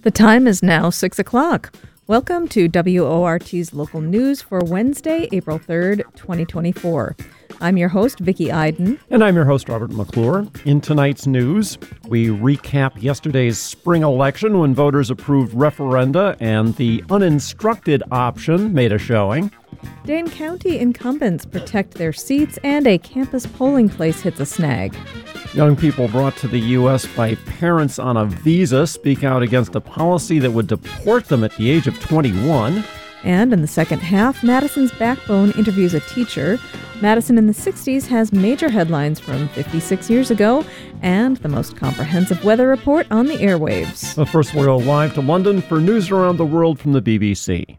The time is now 6 o'clock. Welcome to WORT's local news for Wednesday, April 3rd, 2024. I'm your host, Vicki Iden. And I'm your host, Robert McClure. In tonight's news, we recap yesterday's spring election when voters approved referenda and the uninstructed option made a showing. Dane County incumbents protect their seats and a campus polling place hits a snag. Young people brought to the U.S. by parents on a visa speak out against a policy that would deport them at the age of 21. And in the second half, Madison's Backbone interviews a teacher. Madison in the 60s has major headlines from 56 years ago and the most comprehensive weather report on the airwaves. But first, we'll go live to London for news around the world from the BBC.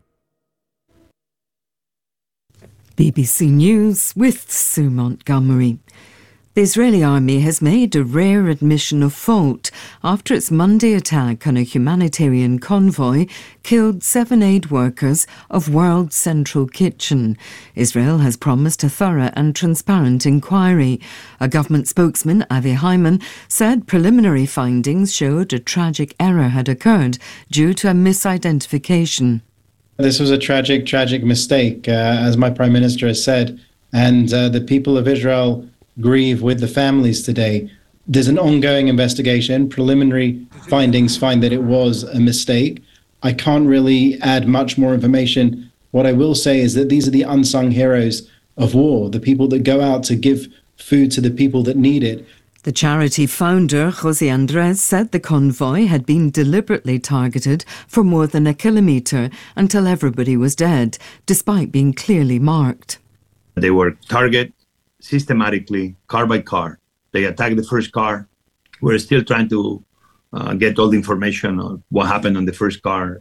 BBC News with Sue Montgomery. The Israeli army has made a rare admission of fault after its Monday attack on a humanitarian convoy killed 7 aid workers of World Central Kitchen. Israel has promised a thorough and transparent inquiry. A government spokesman, Avi Hyman, said preliminary findings showed a tragic error had occurred due to a misidentification. This was a tragic mistake, as my Prime Minister has said, and the people of Israel grieve with the families today. There's an ongoing investigation. Preliminary findings find that it was a mistake. I can't really add much more information. What I will say is that these are the unsung heroes of war, the people that go out to give food to the people that need it. The charity founder, José Andrés, said the convoy had been deliberately targeted for more than a kilometre until everybody was dead, despite being clearly marked. They were targeted systematically, car by car. They attacked the first car. We're still trying to get all the information on what happened on the first car.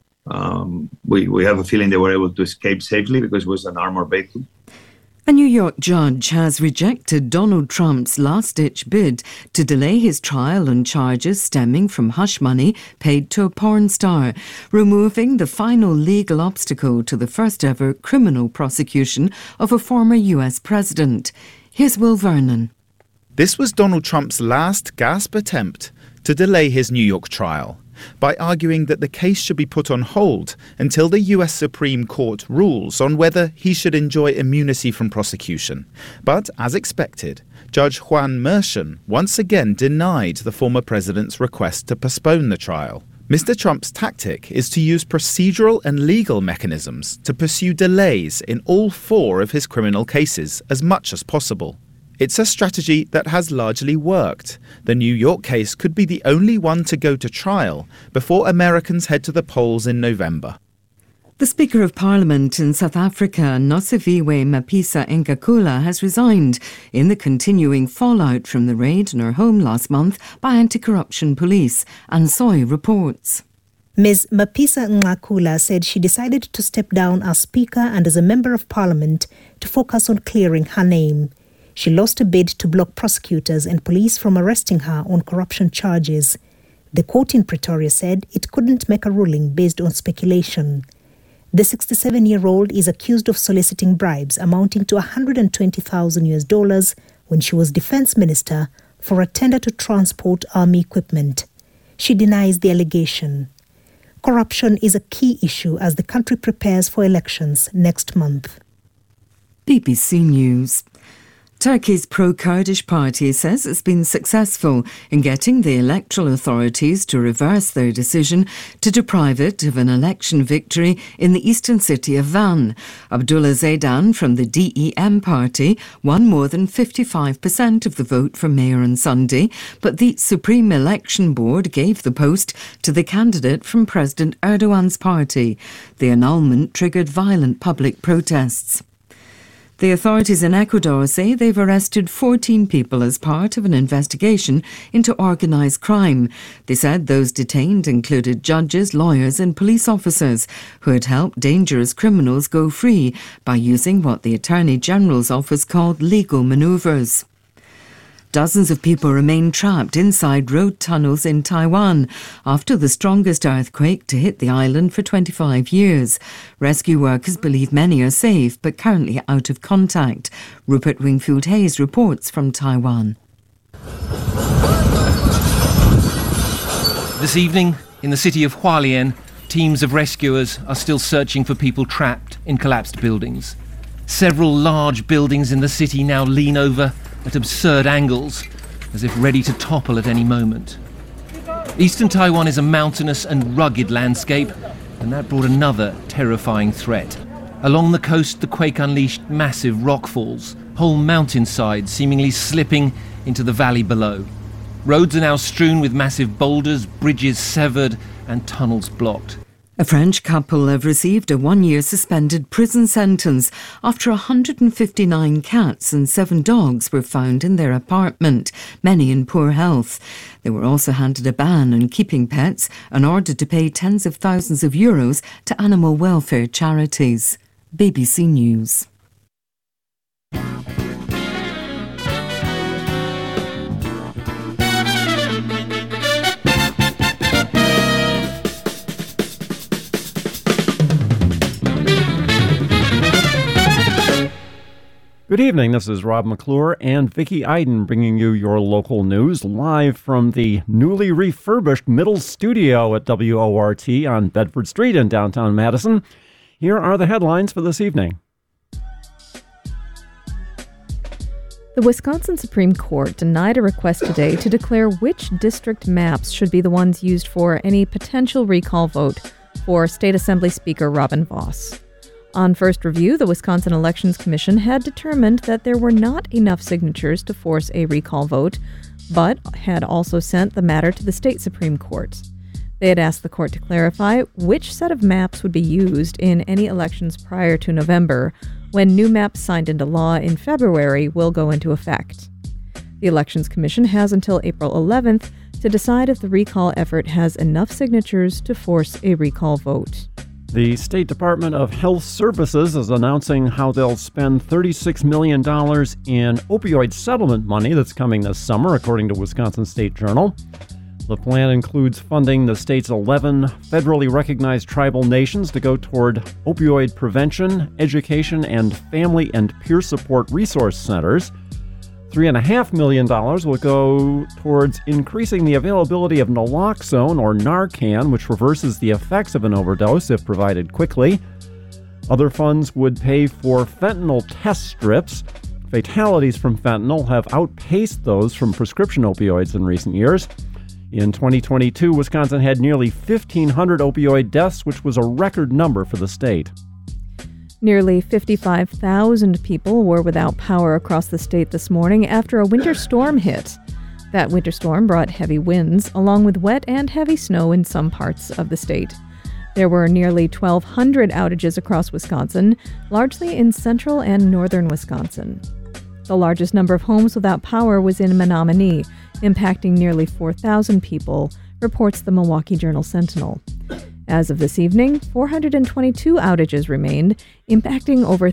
We have a feeling they were able to escape safely because it was an armored vehicle. A New York judge has rejected Donald Trump's last-ditch bid to delay his trial on charges stemming from hush money paid to a porn star, removing the final legal obstacle to the first-ever criminal prosecution of a former U.S. president. Here's Will Vernon. This was Donald Trump's last gasp attempt to delay his New York trial by arguing that the case should be put on hold until the U.S. Supreme Court rules on whether he should enjoy immunity from prosecution. But, as expected, Judge Juan Merchan once again denied the former president's request to postpone the trial. Mr. Trump's tactic is to use procedural and legal mechanisms to pursue delays in all 4 of his criminal cases as much as possible. It's a strategy that has largely worked. The New York case could be the only one to go to trial before Americans head to the polls in November. The Speaker of Parliament in South Africa, Nosiviwe Mapisa-Nqakula, has resigned in the continuing fallout from the raid on her home last month by anti-corruption police, Ansoy reports. Ms. Mapisa-Nqakula said she decided to step down as Speaker and as a Member of Parliament to focus on clearing her name. She lost a bid to block prosecutors and police from arresting her on corruption charges. The court in Pretoria said it couldn't make a ruling based on speculation. The 67-year-old is accused of soliciting bribes amounting to $120,000 when she was defense minister for a tender to transport army equipment. She denies the allegation. Corruption is a key issue as the country prepares for elections next month. BBC News. Turkey's pro-Kurdish party says it's been successful in getting the electoral authorities to reverse their decision to deprive it of an election victory in the eastern city of Van. Abdullah Zeydan from the DEM party won more than 55% of the vote for mayor on Sunday, but the Supreme Election Board gave the post to the candidate from President Erdogan's party. The annulment triggered violent public protests. The authorities in Ecuador say they've arrested 14 people as part of an investigation into organised crime. They said those detained included judges, lawyers and police officers who had helped dangerous criminals go free by using what the Attorney General's office called legal manoeuvres. Dozens of people remain trapped inside road tunnels in Taiwan after the strongest earthquake to hit the island for 25 years. Rescue workers believe many are safe but currently out of contact. Rupert Wingfield-Hayes reports from Taiwan. This evening In the city of Hualien, teams of rescuers are still searching for people trapped in collapsed buildings. Several large buildings in the city now lean over at absurd angles, as if ready to topple at any moment. Eastern Taiwan is a mountainous and rugged landscape, and that brought another terrifying threat. Along the coast, the quake unleashed massive rock falls, whole mountainsides seemingly slipping into the valley below. Roads are now strewn with massive boulders, bridges severed, and tunnels blocked. A French couple have received a 1-year suspended prison sentence after 159 cats and 7 dogs were found in their apartment, many in poor health. They were also handed a ban on keeping pets and ordered to pay tens of thousands of euros to animal welfare charities. BBC News. Good evening, this is Rob McClure and Vicki Iden bringing you your local news live from the newly refurbished Middle Studio at WORT on Bedford Street in downtown Madison. Here are the headlines for this evening. The Wisconsin Supreme Court denied a request today to declare which district maps should be the ones used for any potential recall vote for State Assembly Speaker Robin Vos. On first review, the Wisconsin Elections Commission had determined that there were not enough signatures to force a recall vote, but had also sent the matter to the state Supreme Court. They had asked the court to clarify which set of maps would be used in any elections prior to November, when new maps signed into law in February will go into effect. The Elections Commission has until April 11th to decide if the recall effort has enough signatures to force a recall vote. The State Department of Health Services is announcing how they'll spend $36 million in opioid settlement money that's coming this summer, according to Wisconsin State Journal. The plan includes funding the state's 11 federally recognized tribal nations to go toward opioid prevention, education, and family and peer support resource centers. $3.5 million will go towards increasing the availability of naloxone or Narcan, which reverses the effects of an overdose if provided quickly. Other funds would pay for fentanyl test strips. Fatalities from fentanyl have outpaced those from prescription opioids in recent years. In 2022, Wisconsin had nearly 1,500 opioid deaths, which was a record number for the state. Nearly 55,000 people were without power across the state this morning after a winter storm hit. That winter storm brought heavy winds, along with wet and heavy snow in some parts of the state. There were nearly 1,200 outages across Wisconsin, largely in central and northern Wisconsin. The largest number of homes without power was in Menominee, impacting nearly 4,000 people, reports the Milwaukee Journal-Sentinel. As of this evening, 422 outages remained, impacting over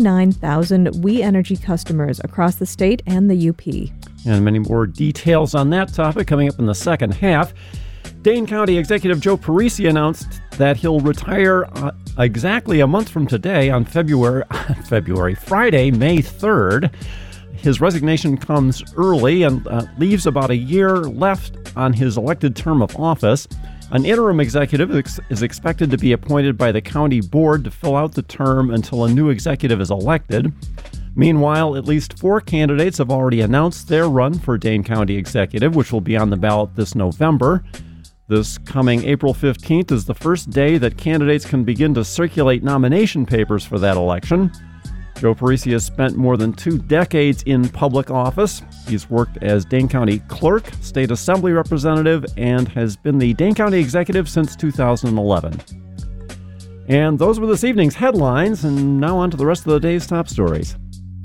39,000 We Energy customers across the state and the UP. And many more details on that topic coming up in the second half. Dane County Executive Joe Parisi announced that he'll retire exactly a month from today on Friday, May 3rd. His resignation comes early and leaves about a year left on his elected term of office. An interim executive is expected to be appointed by the county board to fill out the term until a new executive is elected. Meanwhile, at least 4 candidates have already announced their run for Dane County Executive, which will be on the ballot this November. This coming April 15th is the first day that candidates can begin to circulate nomination papers for that election. Joe Parisi has spent more than 2 decades in public office. He's worked as Dane County Clerk, State Assembly Representative, and has been the Dane County Executive since 2011. And those were this evening's headlines, and now on to the rest of the day's top stories.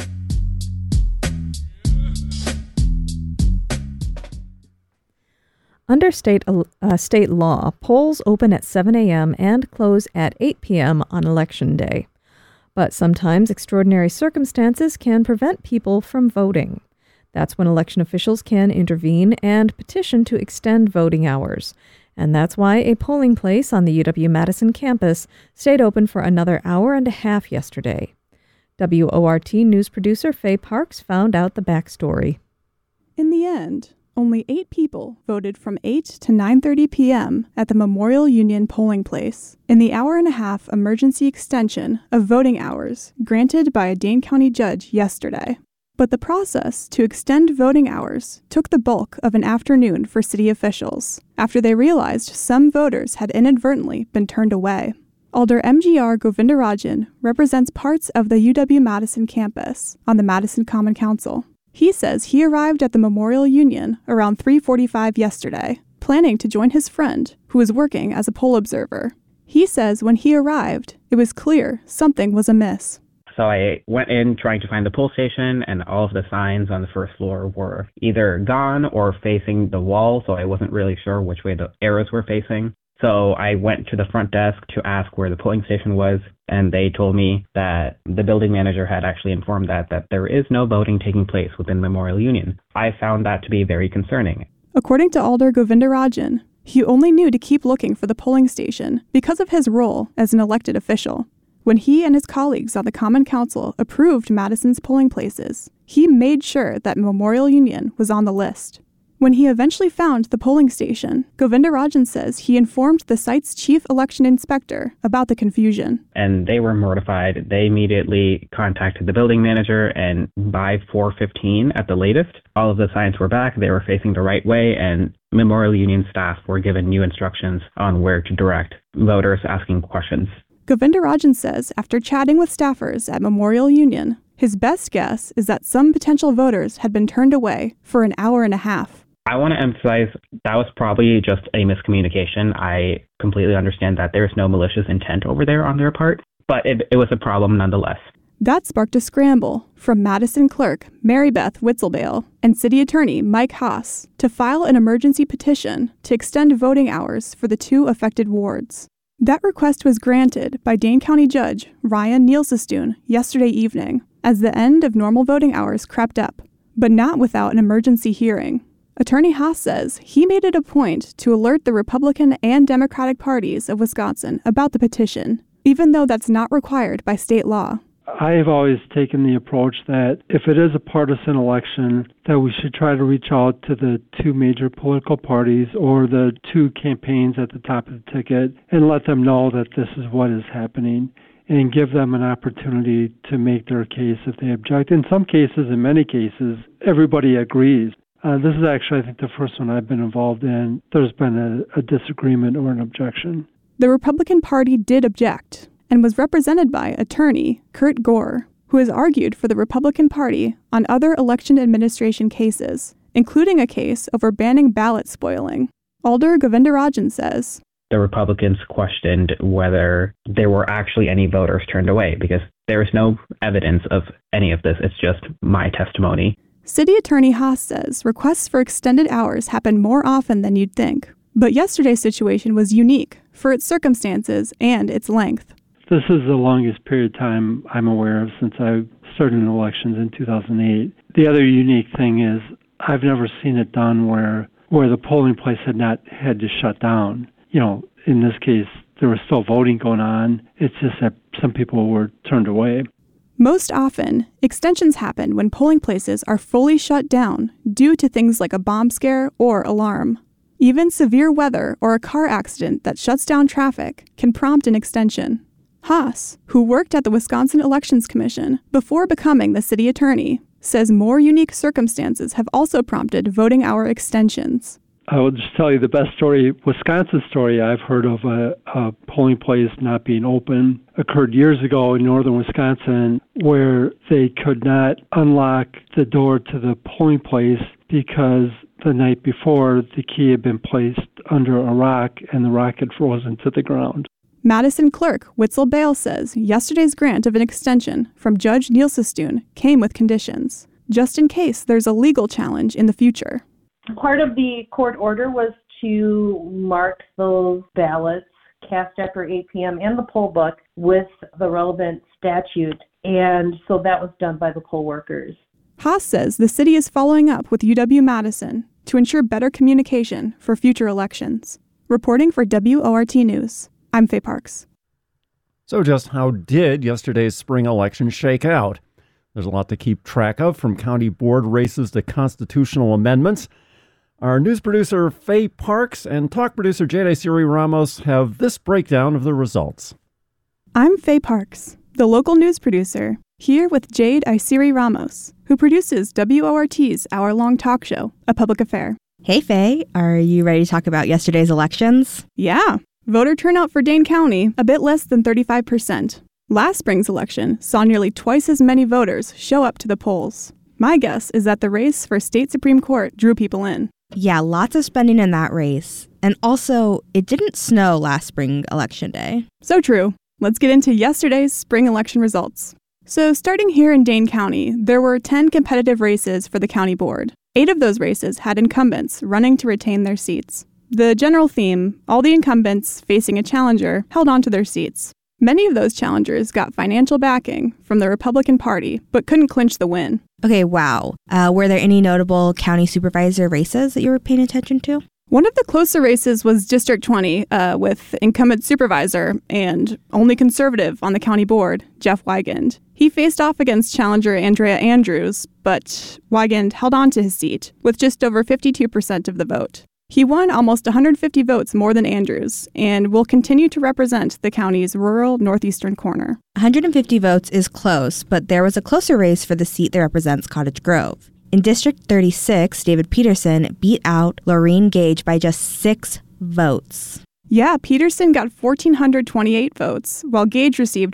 Under state law, polls open at 7 a.m. and close at 8 p.m. on Election Day. But sometimes extraordinary circumstances can prevent people from voting. That's when election officials can intervene and petition to extend voting hours. And that's why a polling place on the UW-Madison campus stayed open for another hour and a half yesterday. WORT news producer Faye Parks found out the backstory. In the end, Only 8 people voted from 8 to 9:30 p.m. at the Memorial Union polling place in the hour-and-a-half emergency extension of voting hours granted by a Dane County judge yesterday. But the process to extend voting hours took the bulk of an afternoon for city officials after they realized some voters had inadvertently been turned away. Alder MGR Govindarajan represents parts of the UW-Madison campus on the Madison Common Council. He says he arrived at the Memorial Union around 3:45 yesterday, planning to join his friend, who was working as a poll observer. He says when he arrived, it was clear something was amiss. So I went in trying to find the poll station, and all of the signs on the first floor were either gone or facing the wall, so I wasn't really sure which way the arrows were facing. So I went to the front desk to ask where the polling station was, and they told me that the building manager had actually informed that there is no voting taking place within Memorial Union. I found that to be very concerning. According to Alder Govindarajan, he only knew to keep looking for the polling station because of his role as an elected official. When he and his colleagues on the Common Council approved Madison's polling places, he made sure that Memorial Union was on the list. When he eventually found the polling station, Govindarajan says he informed the site's chief election inspector about the confusion. And they were mortified. They immediately contacted the building manager, and by 4:15 at the latest, all of the signs were back. They were facing the right way, and Memorial Union staff were given new instructions on where to direct voters asking questions. Govindarajan says after chatting with staffers at Memorial Union, his best guess is that some potential voters had been turned away for an hour and a half. I want to emphasize that was probably just a miscommunication. I completely understand that there's no malicious intent over there on their part, but it was a problem nonetheless. That sparked a scramble from Madison clerk Mary Beth Witzelbale and city attorney Mike Haas to file an emergency petition to extend voting hours for the 2 affected wards. That request was granted by Dane County Judge Ryan Nielsestoon yesterday evening as the end of normal voting hours crept up, but not without an emergency hearing. Attorney Haas says he made it a point to alert the Republican and Democratic parties of Wisconsin about the petition, even though that's not required by state law. I've always taken the approach that if it is a partisan election, that we should try to reach out to the 2 major political parties or the 2 campaigns at the top of the ticket and let them know that this is what is happening and give them an opportunity to make their case if they object. In some cases, in many cases, everybody agrees. This is actually, I think, the first one I've been involved in. There's been a disagreement or an objection. The Republican Party did object and was represented by attorney Kurt Gore, who has argued for the Republican Party on other election administration cases, including a case over banning ballot spoiling. Alder Govindarajan says, the Republicans questioned whether there were actually any voters turned away because there is no evidence of any of this. It's just my testimony. City Attorney Haas says requests for extended hours happen more often than you'd think, but yesterday's situation was unique for its circumstances and its length. This is the longest period of time I'm aware of since I started in elections in 2008. The other unique thing is I've never seen it done where the polling place had not had to shut down. You know, in this case, there was still voting going on. It's just that some people were turned away. Most often, extensions happen when polling places are fully shut down due to things like a bomb scare or alarm. Even severe weather or a car accident that shuts down traffic can prompt an extension. Haas, who worked at the Wisconsin Elections Commission before becoming the city attorney, says more unique circumstances have also prompted voting hour extensions. I will just tell you the best story, Wisconsin story I've heard of a polling place not being open occurred years ago in northern Wisconsin where they could not unlock the door to the polling place because the night before the key had been placed under a rock and the rock had frozen to the ground. Madison clerk Witzelbale says yesterday's grant of an extension from Judge Nielsestoon came with conditions, just in case there's a legal challenge in the future. Part of the court order was to mark those ballots cast after 8 p.m. and the poll book with the relevant statute, and so that was done by the poll workers. Haas says the city is following up with UW-Madison to ensure better communication for future elections. Reporting for WORT News, I'm Faye Parks. So just how did yesterday's spring election shake out? There's a lot to keep track of, from county board races to constitutional amendments. Our news producer, Faye Parks, and talk producer, Jade Isiri Ramos, have this breakdown of the results. I'm Faye Parks, the local news producer, here with Jade Isiri Ramos, who produces WORT's hour-long talk show, A Public Affair. Hey, Faye. Are you ready to talk about yesterday's elections? Yeah. Voter turnout for Dane County, a bit less than 35%. Last spring's election saw nearly twice as many voters show up to the polls. My guess is that the race for state Supreme Court drew people in. Yeah, lots of spending in that race. And also, it didn't snow last spring election day. So true. Let's get into yesterday's spring election results. So starting here in Dane County, there were 10 competitive races for the county board. 8 of those races had incumbents running to retain their seats. The general theme, all the incumbents facing a challenger, held on to their seats. Many of those challengers got financial backing from the Republican Party, but couldn't clinch the win. Okay, wow. Were there any notable county supervisor races that you were paying attention to? One of the closer races was District 20, with incumbent supervisor and only conservative on the county board, Jeff Wigand. He faced off against challenger Andrea Andrews, but Wigand held on to his seat with just over 52% of the vote. He won almost 150 votes more than Andrews and will continue to represent the county's rural northeastern corner. 150 votes is close, but there was a closer race for the seat that represents Cottage Grove. In District 36, David Peterson beat out Laureen Gage by just 6 votes. Yeah, Peterson got 1,428 votes, while Gage received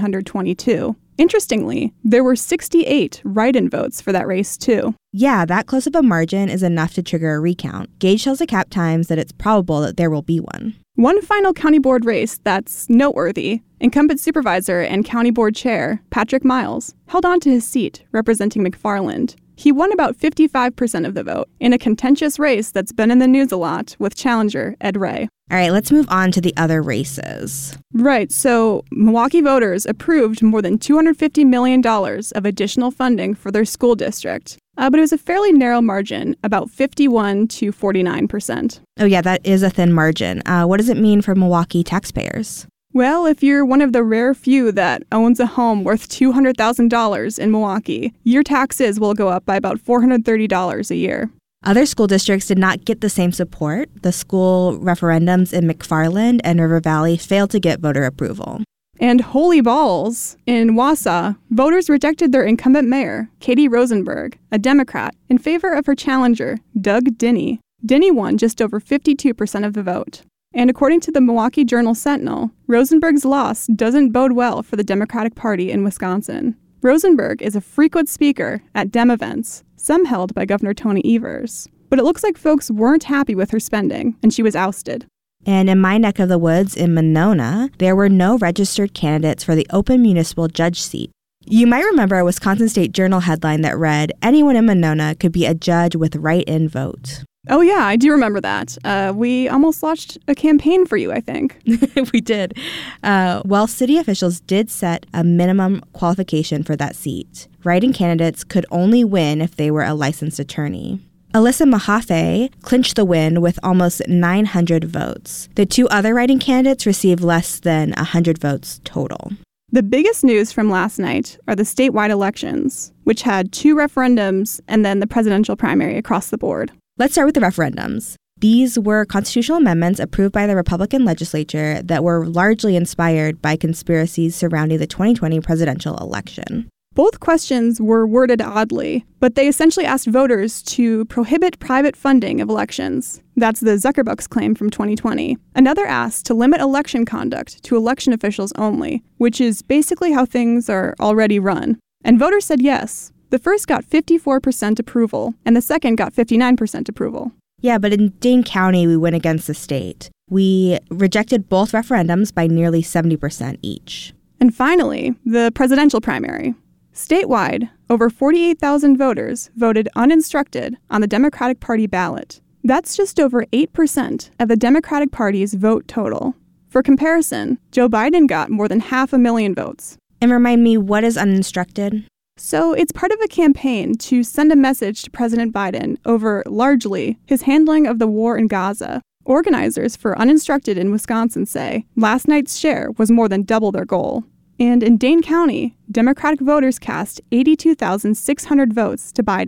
1,422. Interestingly, there were 68 write-in votes for that race, too. Yeah, that close of a margin is enough to trigger a recount. Gage tells the Cap Times that it's probable that there will be one. One final county board race that's noteworthy, incumbent supervisor and county board chair, Patrick Miles, held on to his seat representing McFarland. He won about 55% of the vote in a contentious race that's been in the news a lot with challenger Ed Ray. All right, let's move on to the other races. Right, so Milwaukee voters approved more than $250 million of additional funding for their school district. But it was a fairly narrow margin, about 51 to 49%. Oh yeah, that is a thin margin. What does it mean for Milwaukee taxpayers? Well, if you're one of the rare few that owns a home worth $200,000 in Milwaukee, your taxes will go up by about $430 a year. Other school districts did not get the same support. The school referendums in McFarland and River Valley failed to get voter approval. And Holy Balls in Wausau, voters rejected their incumbent mayor, Katie Rosenberg, a Democrat, in favor of her challenger, Doug Dinny. Dinny won just over 52% of the vote. And according to the Milwaukee Journal-Sentinel, Rosenberg's loss doesn't bode well for the Democratic Party in Wisconsin. Rosenberg is a frequent speaker at Dem events, some held by Governor Tony Evers. But it looks like folks weren't happy with her spending, and she was ousted. And in my neck of the woods in Monona, there were no registered candidates for the open municipal judge seat. You might remember a Wisconsin State Journal headline that read, "Anyone in Monona could be a judge with write-in vote." Oh yeah, I do remember that. We almost launched a campaign for you, I think. We did. Well, city officials did set a minimum qualification for that seat. Write-in candidates could only win if they were a licensed attorney. Alyssa Mahaffey clinched the win with almost 900 votes. The 2 other write-in candidates received less than 100 votes total. The biggest news from last night are the statewide elections, which had 2 referendums and then the presidential primary across the board. Let's start with the referendums. These were constitutional amendments approved by the Republican legislature that were largely inspired by conspiracies surrounding the 2020 presidential election. Both questions were worded oddly, but they essentially asked voters to prohibit private funding of elections. That's the Zuckerbucks claim from 2020. Another asked to limit election conduct to election officials only, which is basically how things are already run. And voters said yes. The first got 54% approval, and the second got 59% approval. Yeah, but in Dane County, we went against the state. We rejected both referendums by nearly 70% each. And finally, the presidential primary. Statewide, over 48,000 voters voted uninstructed on the Democratic Party ballot. That's just over 8% of the Democratic Party's vote total. For comparison, Joe Biden got more than 500,000 votes. And remind me, what is uninstructed? So it's part of a campaign to send a message to President Biden over, largely, his handling of the war in Gaza. Organizers for Uninstructed in Wisconsin say last night's share was more than double their goal. And in Dane County, Democratic voters cast 82,600 votes to Biden.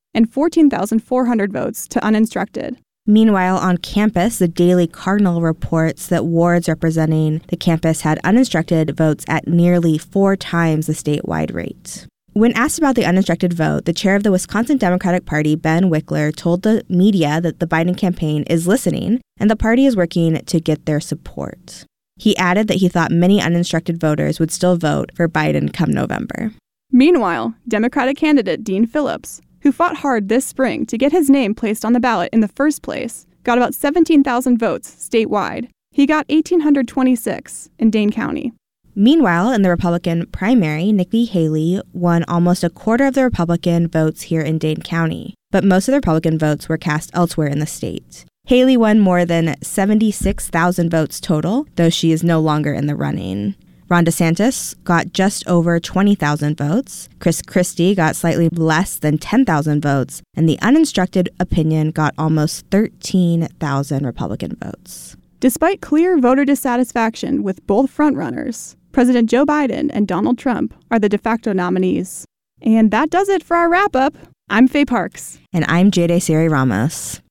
and 14,400 votes to uninstructed. Meanwhile, on campus, the Daily Cardinal reports that wards representing the campus had uninstructed votes at nearly 4 times the statewide rate. When asked about the uninstructed vote, the chair of the Wisconsin Democratic Party, Ben Wickler, told the media that the Biden campaign is listening and the party is working to get their support. He added that he thought many uninstructed voters would still vote for Biden come November. Meanwhile, Democratic candidate Dean Phillips, who fought hard this spring to get his name placed on the ballot in the first place, got about 17,000 votes statewide. He got 1,826 in Dane County. Meanwhile, in the Republican primary, Nikki Haley won almost a quarter of the Republican votes here in Dane County, but most of the Republican votes were cast elsewhere in the state. Haley won more than 76,000 votes total, though she is no longer in the running. Ron DeSantis got just over 20,000 votes. Chris Christie got slightly less than 10,000 votes, and the uninstructed opinion got almost 13,000 Republican votes. Despite clear voter dissatisfaction with both frontrunners, President Joe Biden and Donald Trump are the de facto nominees. And that does it for our wrap-up. I'm Faye Parks. And I'm Jade Siri Ramos.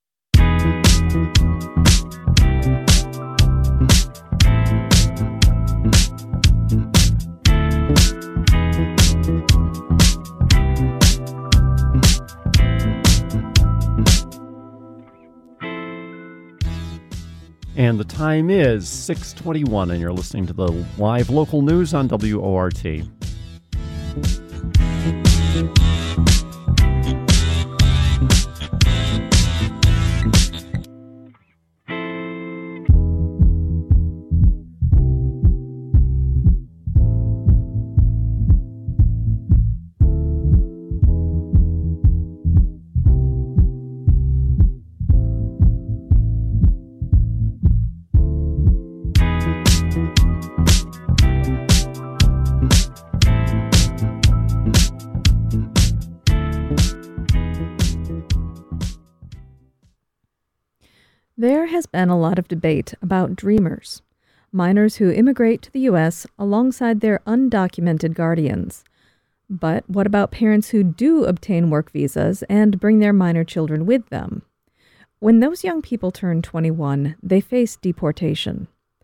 And the time is 6:21, and you're listening to the live local news on WORT. There has been a lot of debate about dreamers, minors who immigrate to the U.S. alongside their undocumented guardians. But what about parents who do obtain work visas and bring their minor children with them? When those young people turn 21, they face deportation.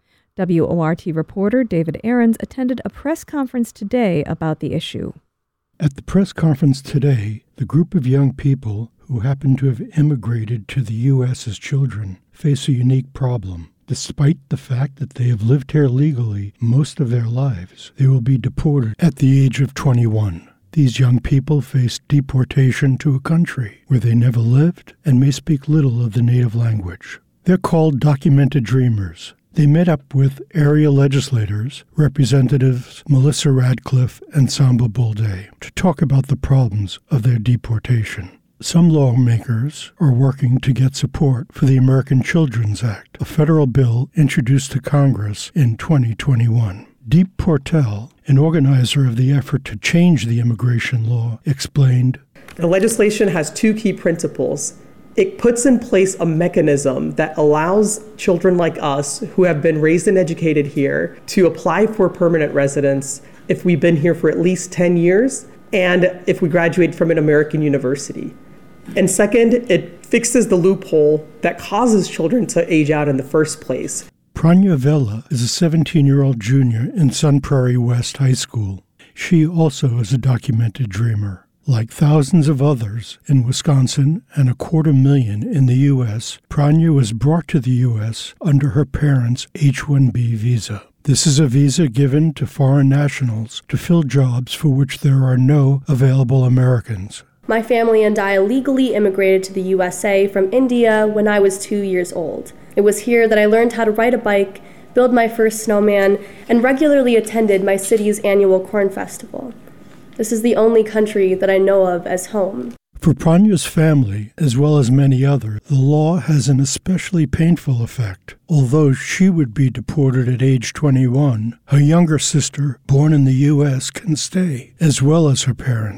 WORT reporter David Aarons attended a press conference today about the issue. At the press conference today, the group of young people who happen to have immigrated to the U.S. as children face a unique problem. Despite the fact that they have lived here legally most of their lives, they will be deported at the age of 21. These young people face deportation to a country where they never lived and may speak little of the native language. They're called documented dreamers. They met up with area legislators, Representatives Melissa Radcliffe and Samba Bolde, to talk about the problems of their deportation. Some lawmakers are working to get support for the American Children's Act, a federal bill introduced to Congress in 2021. Deep Portell, an organizer of the effort to change the immigration law, explained, "The legislation has 2 key principles. It puts in place a mechanism that allows children like us who have been raised and educated here to apply for permanent residence if we've been here for at least 10 years and if we graduate from an American university. And second, it fixes the loophole that causes children to age out in the first place." Pranya Vela is a 17-year-old junior in Sun Prairie West High School. She also is a documented dreamer. Like thousands of others in Wisconsin and 250,000 in the U.S., Pranya was brought to the U.S. under her parents' H-1B visa. This is a visa given to foreign nationals to fill jobs for which there are no available Americans. My family and I illegally immigrated to the USA from India when I was 2 years old. It was here that I learned how to ride a bike, build my first snowman, and regularly attended my city's annual corn festival. This is the only country that I know of as home. For Pranya's family, as well as many others, the law has an especially painful effect. Although she would be deported at age 21, her younger sister, born in the U.S., can stay, as well as her parents.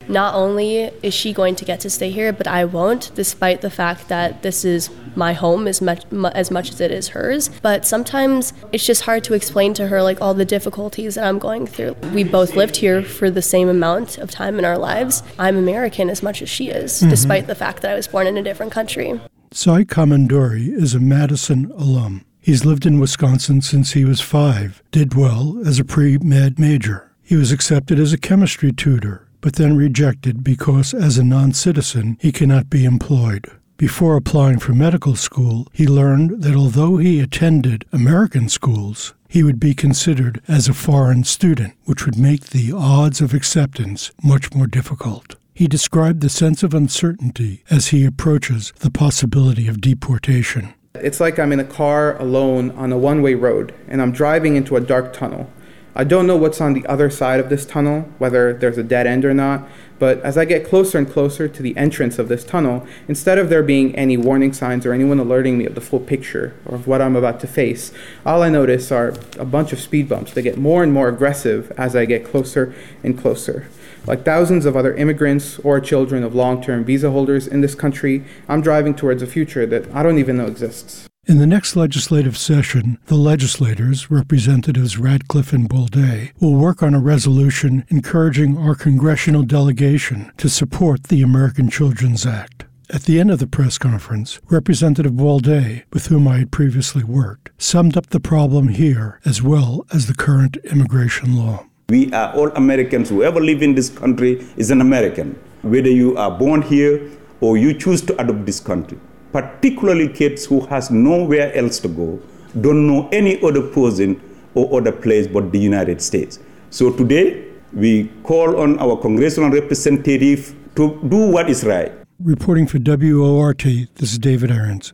not only is she going to get to stay here, but I won't, despite the fact that this is my home as much as it is hers. But sometimes it's just hard to explain to her like all the difficulties that I'm going through. We both lived here for the same amount of time in our lives. I'm American as much as she is, despite the fact that I was born in a different country. Sai Kamandori is a Madison alum. He's lived in Wisconsin since he was 5, did well as a pre-med major. He was accepted as a chemistry tutor, but then rejected because as a non-citizen, he cannot be employed. Before applying for medical school, he learned that although he attended American schools, he would be considered as a foreign student, which would make the odds of acceptance much more difficult. He described the sense of uncertainty as he approaches the possibility of deportation. It's like I'm in a car alone on a one-way road, and I'm driving into a dark tunnel. I don't know what's on the other side of this tunnel, whether there's a dead end or not, but as I get closer and closer to the entrance of this tunnel, instead of there being any warning signs or anyone alerting me of the full picture or of what I'm about to face, all I notice are a bunch of speed bumps. They get more and more aggressive as I get closer and closer. Like thousands of other immigrants or children of long-term visa holders in this country, I'm driving towards a future that I don't even know exists. In the next legislative session, the legislators, Representatives Radcliffe and Boldet, will work on a resolution encouraging our congressional delegation to support the American Children's Act. At the end of the press conference, Representative Boldet, with whom I had previously worked, summed up the problem here as well as the current immigration law. We are all Americans. Whoever lives in this country is an American, whether you are born here or you choose to adopt this country. Particularly kids who has nowhere else to go, don't know any other person or other place but the United States. So today, we call on our congressional representative to do what is right. Reporting for WORT, this is David Aarons.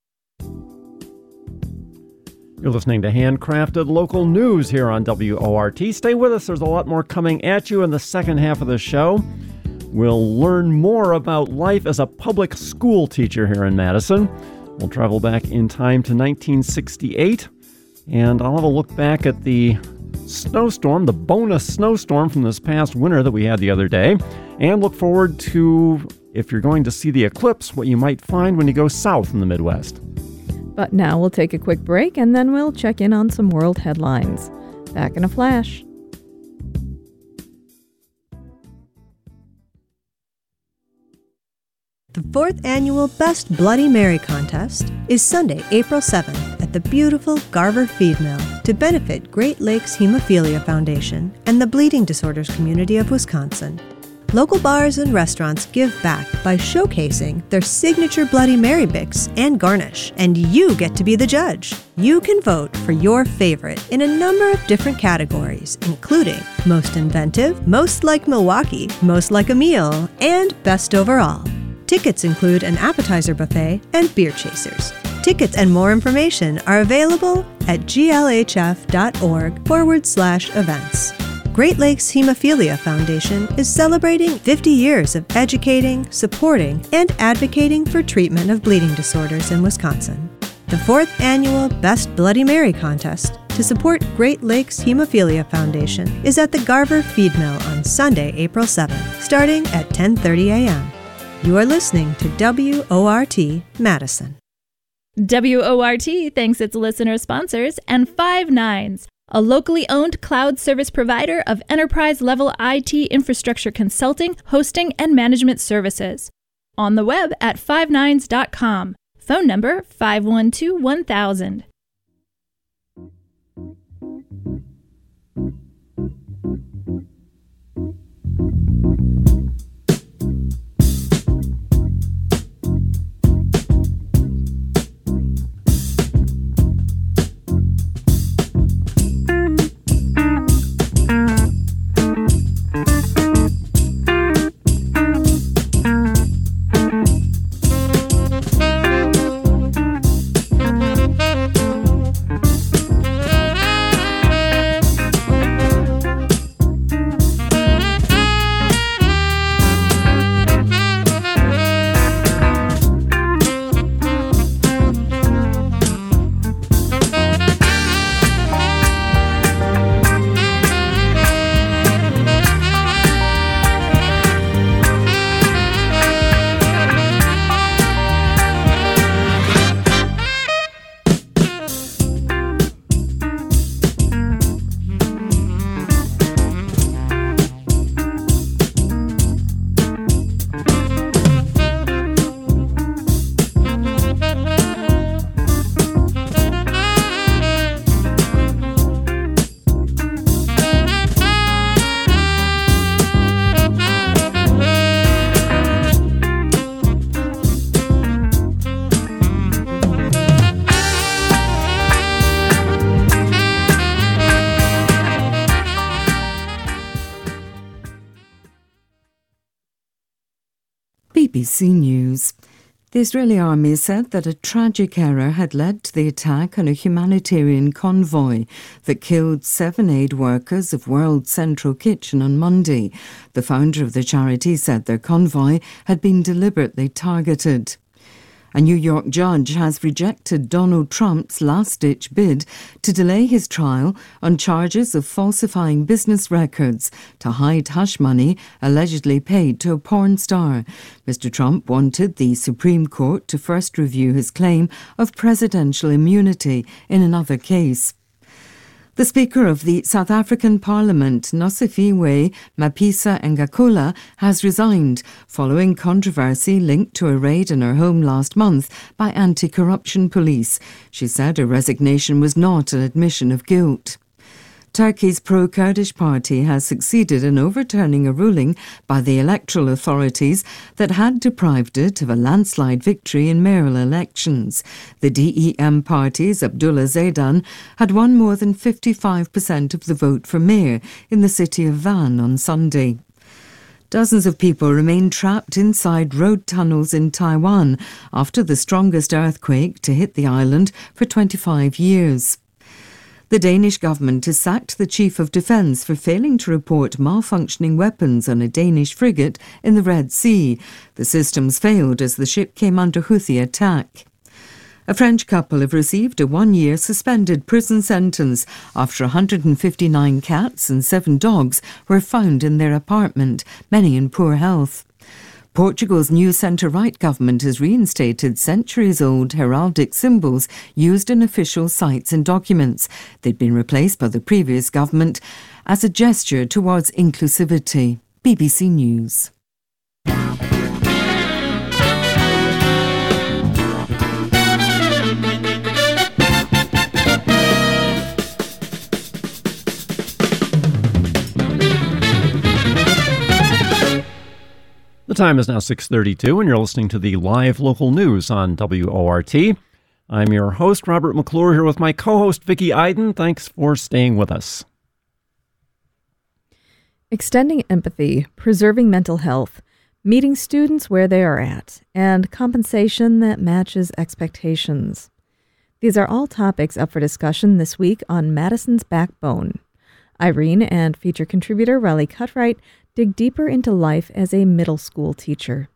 You're listening to Handcrafted Local News here on WORT. Stay with us. There's a lot more coming at you in the second half of the show. We'll learn more about life as a public school teacher here in Madison. We'll travel back in time to 1968, and I'll have a look back at the snowstorm, the bonus snowstorm from this past winter that we had the other day, and look forward to, if you're going to see the eclipse, what you might find when you go south in the Midwest. But now we'll take a quick break, and then we'll check in on some world headlines. Back in a flash. The 4th annual Best Bloody Mary contest is Sunday, April 7th at the beautiful Garver Feed Mill to benefit Great Lakes Hemophilia Foundation and the bleeding disorders community of Wisconsin. Local bars and restaurants give back by showcasing their signature Bloody Mary Bics and garnish, and you get to be the judge. You can vote for your favorite in a number of different categories, including Most Inventive, Most Like Milwaukee, Most Like a Meal, and Best Overall. Tickets include an appetizer buffet and beer chasers. Tickets and more information are available at glhf.org/events. Great Lakes Hemophilia Foundation is celebrating 50 years of educating, supporting, and advocating for treatment of bleeding disorders in Wisconsin. The 4th annual Best Bloody Mary contest to support Great Lakes Hemophilia Foundation is at the Garver Feed Mill on Sunday, April 7th, starting at 10:30 a.m. You are listening to WORT Madison. WORT thanks its listener sponsors and Five Nines, a locally owned cloud service provider of enterprise-level IT infrastructure consulting, hosting, and management services. On the web at fivenines.com. Phone number 512-1000. BBC News. The Israeli army said that a tragic error had led to the attack on a humanitarian convoy that killed 7 aid workers of World Central Kitchen on Monday. The founder of the charity said their convoy had been deliberately targeted. A New York judge has rejected Donald Trump's last-ditch bid to delay his trial on charges of falsifying business records to hide hush money allegedly paid to a porn star. Mr. Trump wanted the Supreme Court to first review his claim of presidential immunity in another case. The Speaker of the South African Parliament, Nosifiwe Mapisa-Ngakula, has resigned following controversy linked to a raid in her home last month by anti-corruption police. She said her resignation was not an admission of guilt. Turkey's pro-Kurdish party has succeeded in overturning a ruling by the electoral authorities that had deprived it of a landslide victory in mayoral elections. The DEM party's Abdullah Zeydan had won more than 55% of the vote for mayor in the city of Van on Sunday. Dozens of people remain trapped inside road tunnels in Taiwan after the strongest earthquake to hit the island for 25 years. The Danish government has sacked the Chief of Defence for failing to report malfunctioning weapons on a Danish frigate in the Red Sea. The systems failed as the ship came under Houthi attack. A French couple have received a 1-year suspended prison sentence after 159 cats and 7 dogs were found in their apartment, many in poor health. Portugal's new centre-right government has reinstated centuries-old heraldic symbols used in official sites and documents. They'd been replaced by the previous government as a gesture towards inclusivity. BBC News. The time is now 6:32, and you're listening to the live local news on WORT. I'm your host, Robert McClure, here with my co-host, Vicki Iden. Thanks for staying with us. Extending empathy, preserving mental health, meeting students where they are at, and compensation that matches expectations. These are all topics up for discussion this week on Madison's Backbone. Irene and feature contributor Riley Cutright dig deeper into life as a middle school teacher.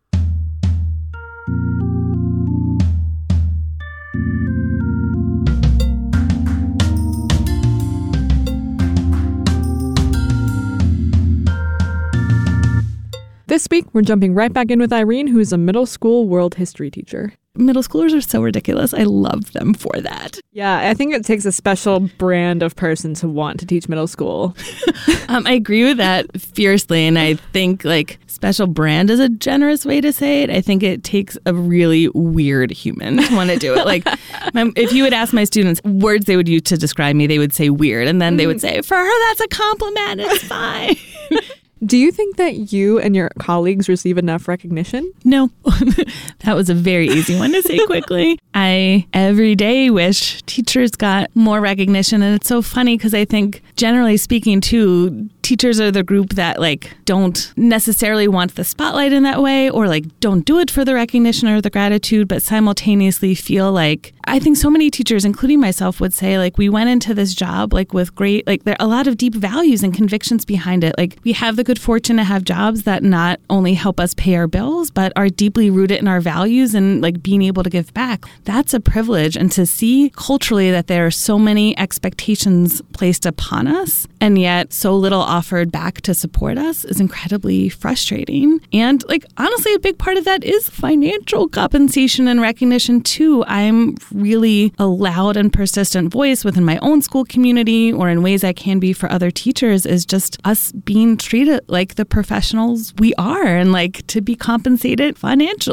This week, we're jumping right back in with Irene, who is a middle school world history teacher. Middle schoolers are so ridiculous. I love them for that. Yeah, I think it takes a special brand of person to want to teach middle school. I agree with that fiercely, and I think special brand is a generous way to say it. I think it takes a really weird human to want to do it. If you would ask my students words they would use to describe me, they would say weird, and then they would say, for her, that's a compliment. It's fine. Do you think that you and your colleagues receive enough recognition? No. That was a very easy one to say quickly. I every day wish teachers got more recognition. And it's so funny because I think, generally speaking, too, teachers are the group that don't necessarily want the spotlight in that way, or don't do it for the recognition or the gratitude, but simultaneously feel I think so many teachers, including myself, would say we went into this job with great, there are a lot of deep values and convictions behind it. We have the good fortune to have jobs that not only help us pay our bills, but are deeply rooted in our values and being able to give back. That's a privilege. And to see culturally that there are so many expectations placed upon us and yet so little offered back to support us is incredibly frustrating. And honestly, a big part of that is financial compensation and recognition too. I'm really a loud and persistent voice within my own school community, or in ways I can be for other teachers, is just us being treated like the professionals we are, and to be compensated financially for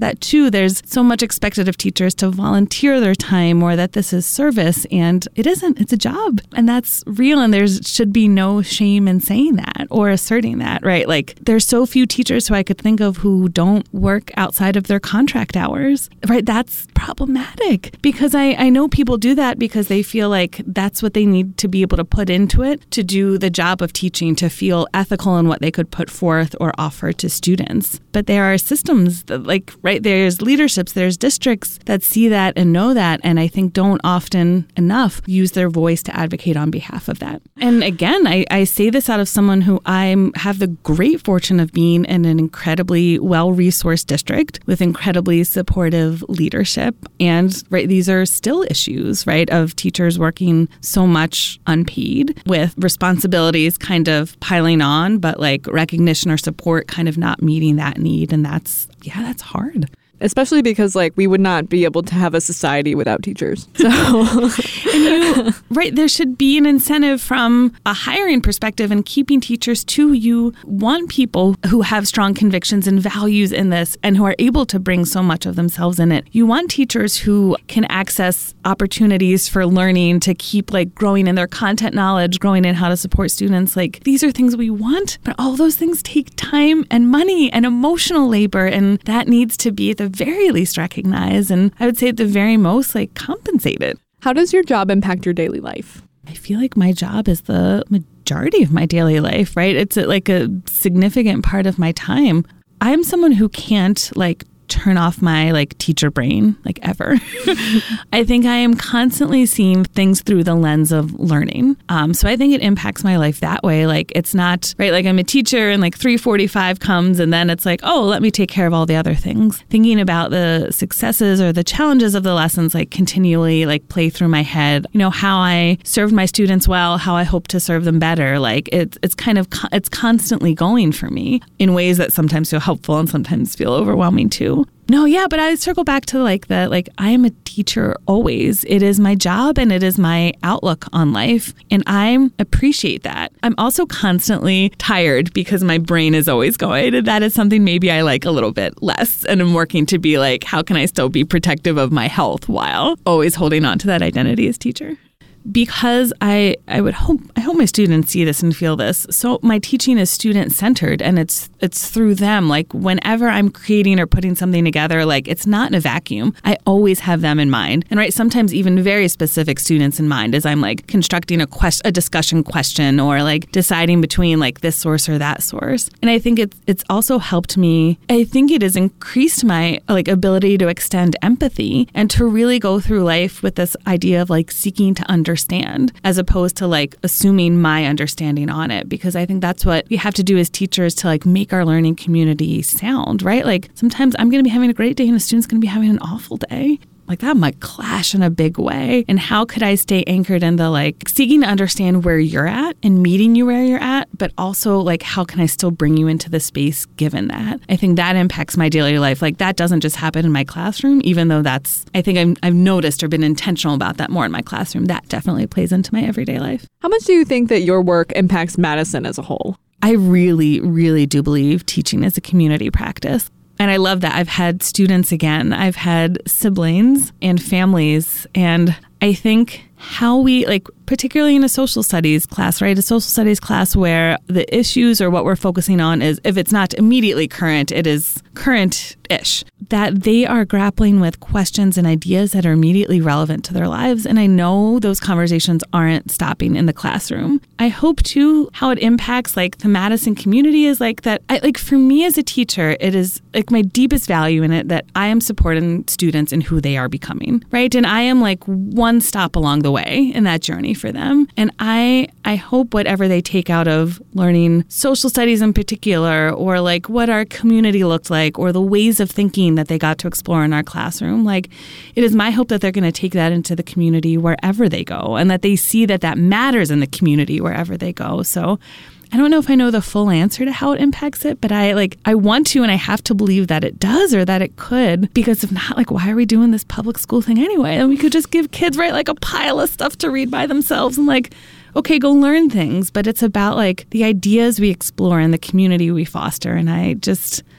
that too. There's so much expected of teachers to volunteer their time or that this is service, and it isn't. It's a job, and that's real, and there should be no shame in saying that or asserting that, right? Like, there's so few teachers who I could think of who don't work outside of their contract hours, right? That's problematic, because I know people do that because they feel like that's what they need to be able to put into it to do the job of teaching, to feel ethical in what they could put forth or offer to students. But there are systems that, like, right, there's leaderships, there's districts that see that and know that, and I think don't often enough use their voice to advocate on behalf of that. And again, I say this out of someone who I have the great fortune of being in an incredibly well-resourced district with incredibly supportive leadership. And right, these are still issues, right, of teachers working so much unpaid with responsibilities kind of piling on, but like recognition or support kind of not meeting that need. And that's hard. Especially because, like, we would not be able to have a society without teachers. So, right, there should be an incentive from a hiring perspective and keeping teachers too. You want people who have strong convictions and values in this and who are able to bring so much of themselves in it. You want teachers who can access opportunities for learning to keep, like, growing in their content knowledge, growing in how to support students. Like, these are things we want, but all those things take time and money and emotional labor, and that needs to be at the very least recognized, and I would say at the very most, like, compensated. How does your job impact your daily life? I feel like my job is the majority of my daily life, right? It's like a significant part of my time. I'm someone who can't, like, turn off my, like, teacher brain, like, ever. I think I am constantly seeing things through the lens of learning. So I think it impacts my life that way. Like, it's not, right, like, I'm a teacher and, like, 3:45 comes and then it's like, oh, let me take care of all the other things. Thinking about the successes or the challenges of the lessons, like, continually, like, play through my head, you know, how I served my students well, how I hope to serve them better. Like, it's kind of, it's constantly going for me in ways that sometimes feel helpful and sometimes feel overwhelming too. No, yeah, but I circle back to, like, that, like, I am a teacher always. It is my job and it is my outlook on life. And I appreciate that. I'm also constantly tired because my brain is always going. And that is something maybe I like a little bit less. And I'm working to be like, how can I still be protective of my health while always holding on to that identity as teacher? Because I hope my students see this and feel this. So my teaching is student-centered, and it's through them. Like, whenever I'm creating or putting something together, like, it's not in a vacuum. I always have them in mind. And right, sometimes even very specific students in mind as I'm, like, constructing a discussion question or, like, deciding between, like, this source or that source. And I think it's also helped me. I think it has increased my, like, ability to extend empathy and to really go through life with this idea of, like, seeking to understand as opposed to, like, assuming my understanding on it, because I think that's what we have to do as teachers to, like, make our learning community sound, right? Like, sometimes I'm going to be having a great day and a student's going to be having an awful day. Like, that might clash in a big way. And how could I stay anchored in the, like, seeking to understand where you're at and meeting you where you're at, but also, like, how can I still bring you into the space given that? I think that impacts my daily life. Like, that doesn't just happen in my classroom, even though I think I've noticed or been intentional about that more in my classroom. That definitely plays into my everyday life. How much do you think that your work impacts Madison as a whole? I really, really do believe teaching is a community practice. And I love that. I've had students again. I've had siblings and families. And I think how we, like, particularly in a social studies class, right? A social studies class where the issues or what we're focusing on is, if it's not immediately current, it is current-ish. That they are grappling with questions and ideas that are immediately relevant to their lives. And I know those conversations aren't stopping in the classroom. I hope, too, how it impacts, like, the Madison community is, like, that, for me as a teacher, it is, like, my deepest value in it that I am supporting students in who they are becoming, right? And I am, like, one stop along the way in that journey for them. And I hope whatever they take out of learning social studies in particular, or, like, what our community looked like, or the ways of thinking that they got to explore in our classroom, like, it is my hope that they're going to take that into the community wherever they go, and that they see that that matters in the community wherever they go. So I don't know if I know the full answer to how it impacts it, but I want to, and I have to believe that it does, or that it could, because if not, like, why are we doing this public school thing anyway? And we could just give kids, right, like, a pile of stuff to read by themselves and, like, okay, go learn things. But it's about, like, the ideas we explore and the community we foster. And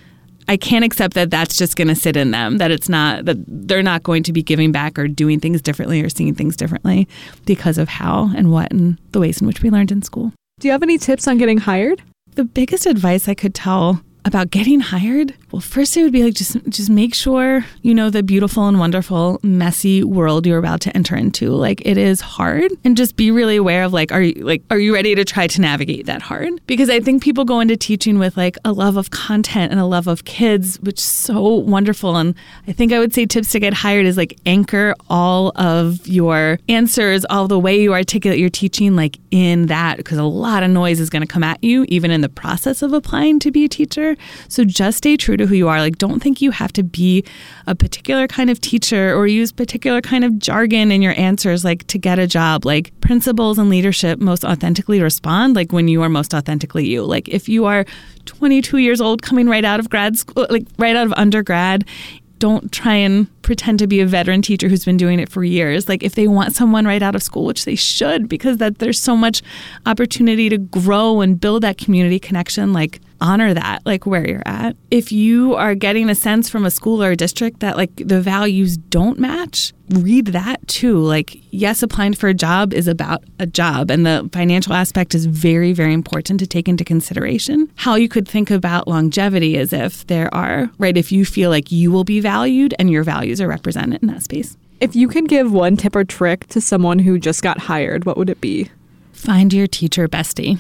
I can't accept that that's just going to sit in them, that it's not, that they're not going to be giving back or doing things differently or seeing things differently because of how and what and the ways in which we learned in school. Do you have any tips on getting hired? The biggest advice I could tell about getting hired, well, first it would be like just make sure you know the beautiful and wonderful, messy world you're about to enter into. Like, it is hard, and just be really aware of are you ready to try to navigate that hard? Because I think people go into teaching with like a love of content and a love of kids, which is so wonderful. And I think I would say tips to get hired is like anchor all of your answers, all the way you articulate your teaching, like in that, because a lot of noise is going to come at you, even in the process of applying to be a teacher. So just stay true to who you are. Like, don't think you have to be a particular kind of teacher or use particular kind of jargon in your answers, like to get a job. Like, principals and leadership most authentically respond like when you are most authentically you. Like, if you are 22 years old coming right out of grad school, like right out of undergrad, don't try and pretend to be a veteran teacher who's been doing it for years. Like, if they want someone right out of school, which they should, because that there's so much opportunity to grow and build that community connection, like honor that, like where you're at. If you are getting a sense from a school or a district that like the values don't match, read that too. Like, yes, applying for a job is about a job, and the financial aspect is very, very important to take into consideration. How you could think about longevity is if there are, right, if you feel like you will be valued and your values are represented in that space. If you could give one tip or trick to someone who just got hired, what would it be? Find your teacher bestie.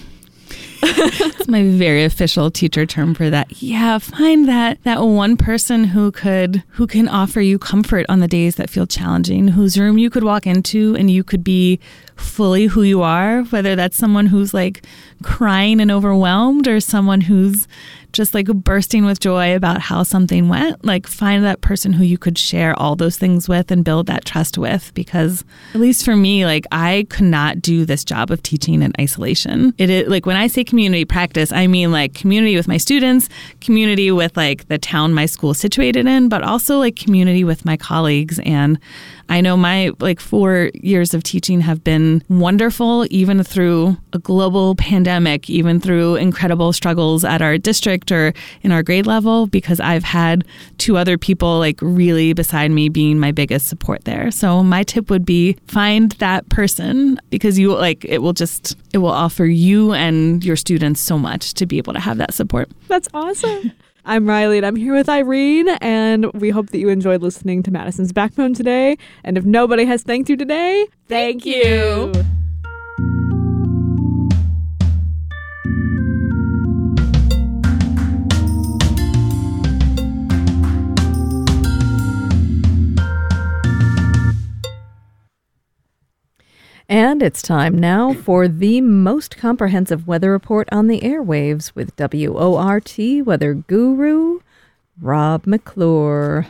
It's my very official teacher term for that. Yeah, find that one person who can offer you comfort on the days that feel challenging, whose room you could walk into and you could be fully who you are, whether that's someone who's like crying and overwhelmed or someone who's just like bursting with joy about how something went. Like, find that person who you could share all those things with and build that trust with, because at least for me, like, I could not do this job of teaching in isolation. It is like, when I say community practice, I mean like community with my students, community with like the town my school is situated in, but also like community with my colleagues. And I know my like 4 years of teaching have been wonderful, even through a global pandemic, even through incredible struggles at our district or in our grade level, because I've had 2 other people like really beside me being my biggest support there. So my tip would be find that person, because you like it will offer you and your students so much to be able to have that support. That's awesome. I'm Riley, and I'm here with Irene, and we hope that you enjoyed listening to Madison's Backbone today. And if nobody has thanked you today, thank you. And it's time now for the most comprehensive weather report on the airwaves with WORT weather guru, Rob McClure.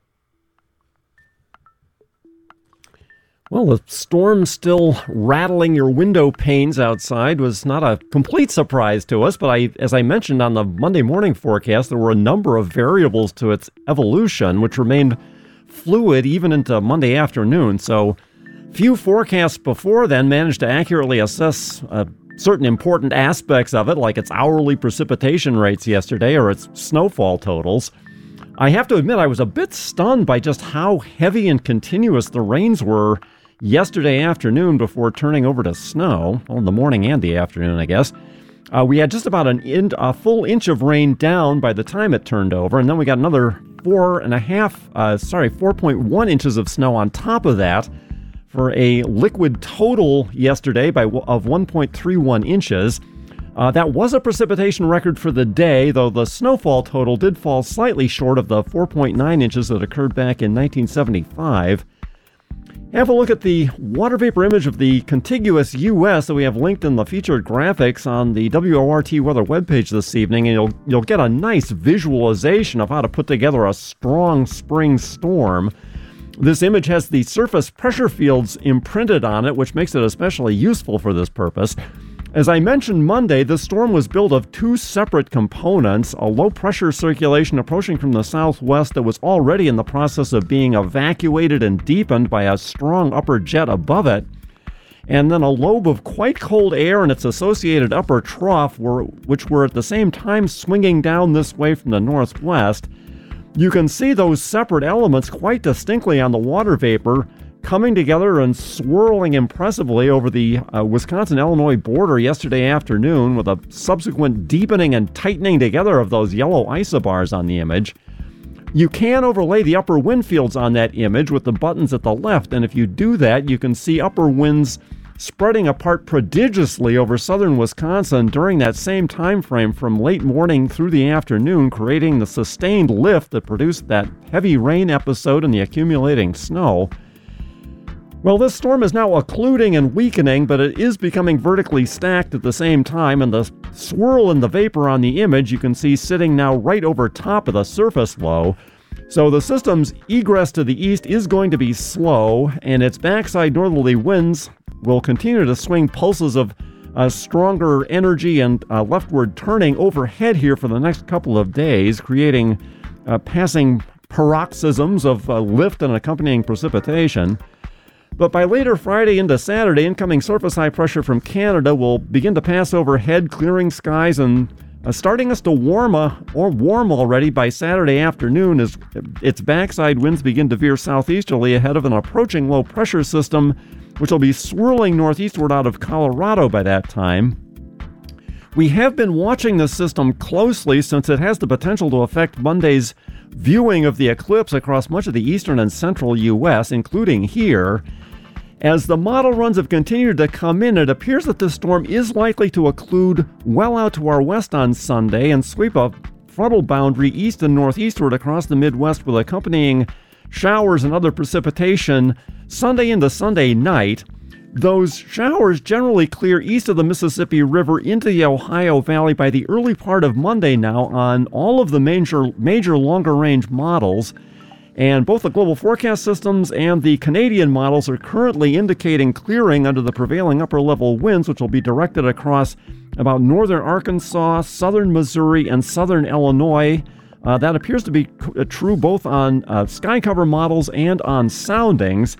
Well, the storm still rattling your window panes outside was not a complete surprise to us, but as I mentioned on the Monday morning forecast, there were a number of variables to its evolution, which remained fluid even into Monday afternoon. So few forecasts before then managed to accurately assess certain important aspects of it, like its hourly precipitation rates yesterday or its snowfall totals. I have to admit, I was a bit stunned by just how heavy and continuous the rains were yesterday afternoon before turning over to snow. Well, in the morning and the afternoon, I guess. We had just about a full inch of rain down by the time it turned over, and then we got another 4.1 inches of snow on top of that, for a liquid total yesterday of 1.31 inches. That was a precipitation record for the day, though the snowfall total did fall slightly short of the 4.9 inches that occurred back in 1975. Have a look at the water vapor image of the contiguous U.S. that we have linked in the featured graphics on the WORT weather webpage this evening, and you'll get a nice visualization of how to put together a strong spring storm. This image has the surface pressure fields imprinted on it, which makes it especially useful for this purpose. As I mentioned Monday, the storm was built of 2 separate components: a low-pressure circulation approaching from the southwest that was already in the process of being evacuated and deepened by a strong upper jet above it, and then a lobe of quite cold air and its associated upper trough, which were at the same time swinging down this way from the northwest. You can see those separate elements quite distinctly on the water vapor coming together and swirling impressively over the Wisconsin-Illinois border yesterday afternoon, with a subsequent deepening and tightening together of those yellow isobars on the image. You can overlay the upper wind fields on that image with the buttons at the left, and if you do that, you can see upper winds spreading apart prodigiously over southern Wisconsin during that same time frame from late morning through the afternoon, creating the sustained lift that produced that heavy rain episode and the accumulating snow. Well, this storm is now occluding and weakening, but it is becoming vertically stacked at the same time, and the swirl in the vapor on the image you can see sitting now right over top of the surface low. So the system's egress to the east is going to be slow, and its backside northerly winds will continue to swing pulses of stronger energy and leftward turning overhead here for the next couple of days, creating passing paroxysms of lift and accompanying precipitation. But by later Friday into Saturday, incoming surface high pressure from Canada will begin to pass overhead, clearing skies and starting us to warm already by Saturday afternoon as its backside winds begin to veer southeasterly ahead of an approaching low pressure system, which will be swirling northeastward out of Colorado by that time. We have been watching this system closely since it has the potential to affect Monday's viewing of the eclipse across much of the eastern and central U.S., including here. As the model runs have continued to come in, it appears that this storm is likely to occlude well out to our west on Sunday and sweep a frontal boundary east and northeastward across the Midwest with accompanying showers and other precipitation Sunday into Sunday night. Those showers generally clear east of the Mississippi River into the Ohio Valley by the early part of Monday now on all of the major longer-range models. And both the global forecast systems and the Canadian models are currently indicating clearing under the prevailing upper-level winds, which will be directed across about northern Arkansas, southern Missouri, and southern Illinois. That appears to be true both on sky cover models and on soundings.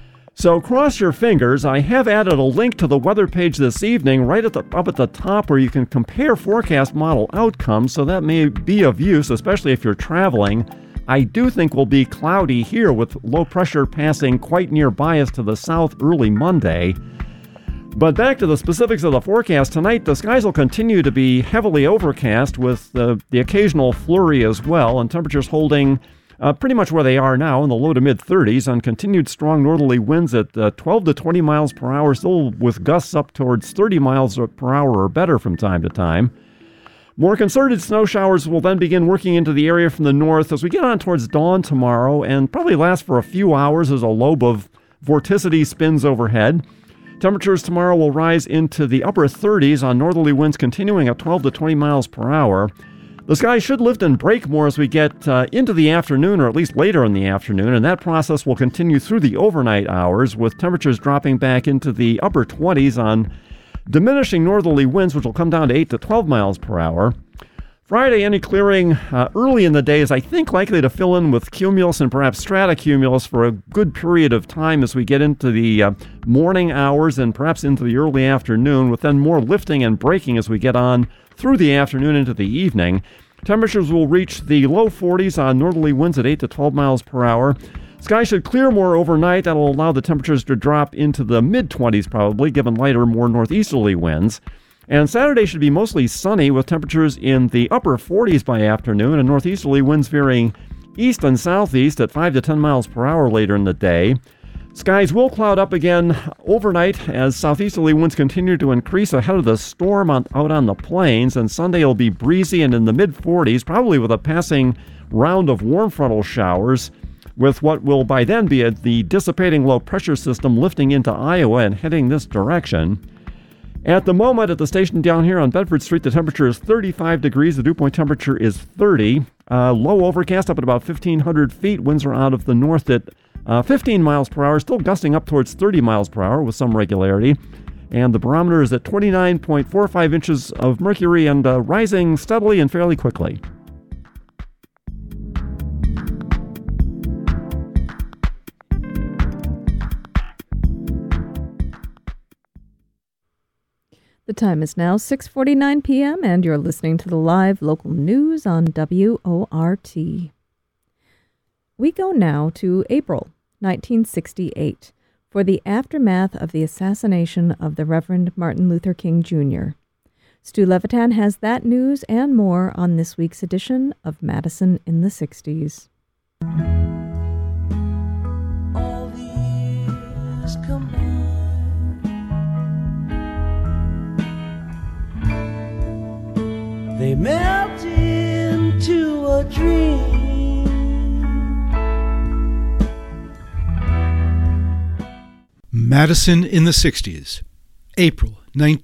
So cross your fingers. I have added a link to the weather page this evening right up at the top where you can compare forecast model outcomes, so that may be of use, especially if you're traveling. I do think we'll be cloudy here with low pressure passing quite nearby us to the south early Monday. But back to the specifics of the forecast tonight, the skies will continue to be heavily overcast with the occasional flurry as well, and temperatures holding pretty much where they are now in the low to mid 30s on continued strong northerly winds at 12 to 20 miles per hour, still with gusts up towards 30 miles per hour or better from time to time. More concerted snow showers will then begin working into the area from the north as we get on towards dawn tomorrow and probably last for a few hours as a lobe of vorticity spins overhead. Temperatures tomorrow will rise into the upper 30s on northerly winds continuing at 12 to 20 miles per hour. The sky should lift and break more as we get into the afternoon, or at least later in the afternoon, and that process will continue through the overnight hours with temperatures dropping back into the upper 20s on diminishing northerly winds, which will come down to 8 to 12 miles per hour. Friday, any clearing early in the day is, I think, likely to fill in with cumulus and perhaps stratocumulus for a good period of time as we get into the morning hours and perhaps into the early afternoon, with then more lifting and breaking as we get on through the afternoon into the evening. Temperatures will reach the low 40s on northerly winds at 8 to 12 miles per hour. Sky should clear more overnight. That'll allow the temperatures to drop into the mid-20s probably, given lighter, more northeasterly winds. And Saturday should be mostly sunny with temperatures in the upper 40s by afternoon and northeasterly winds veering east and southeast at 5 to 10 miles per hour later in the day. Skies will cloud up again overnight as southeasterly winds continue to increase ahead of the storm out on the plains, and Sunday will be breezy and in the mid-40s, probably with a passing round of warm frontal showers, with what will by then be the dissipating low pressure system lifting into Iowa and heading this direction. At the moment, at the station down here on Bedford Street, the temperature is 35 degrees. The dew point temperature is 30. Low overcast up at about 1,500 feet. Winds are out of the north at 15 miles per hour, still gusting up towards 30 miles per hour with some regularity. And the barometer is at 29.45 inches of mercury and rising steadily and fairly quickly. The time is now 6:49 p.m. and you're listening to the live local news on WORT. We go now to April 1968 for the aftermath of the assassination of the Reverend Martin Luther King Jr. Stu Levitan has that news and more on this week's edition of Madison in the 60s. All these combined, they melt into a dream. Madison in the 60s, April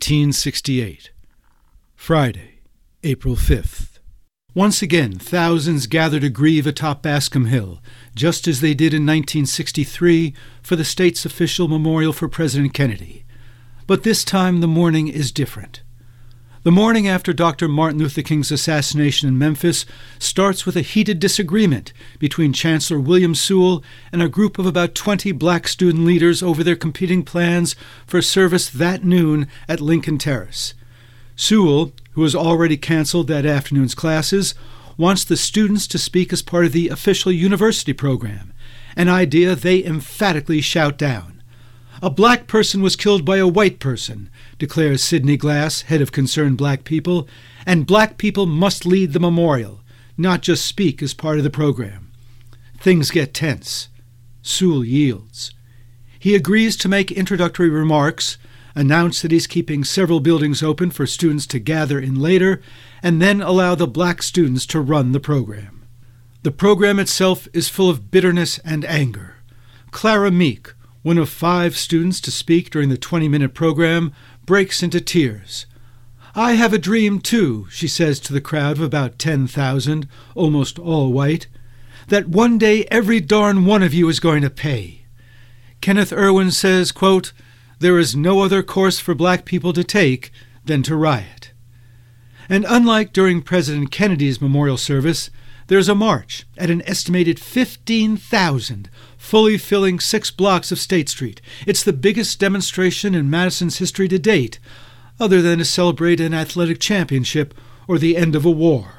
1968. Friday, April 5th. Once again, thousands gather to grieve atop Bascom Hill, just as they did in 1963 for the state's official memorial for President Kennedy. But this time the mourning is different. The morning after Dr. Martin Luther King's assassination in Memphis starts with a heated disagreement between Chancellor William Sewell and a group of about 20 black student leaders over their competing plans for service that noon at Lincoln Terrace. Sewell, who has already canceled that afternoon's classes, wants the students to speak as part of the official university program, an idea they emphatically shout down. A black person was killed by a white person, declares Sidney Glass, head of Concerned Black People, and black people must lead the memorial, not just speak as part of the program. Things get tense. Sewell yields. He agrees to make introductory remarks, announce that he's keeping several buildings open for students to gather in later, and then allow the black students to run the program. The program itself is full of bitterness and anger. Clara Meek, one of 5 students to speak during the 20-minute program, breaks into tears. "I have a dream, too," she says to the crowd of about 10,000, almost all white, "that one day every darn one of you is going to pay." Kenneth Irwin says, quote, "There is no other course for black people to take than to riot." And unlike during President Kennedy's memorial service, there's a march at an estimated 15,000, fully filling 6 blocks of State Street. It's the biggest demonstration in Madison's history to date, other than to celebrate an athletic championship or the end of a war.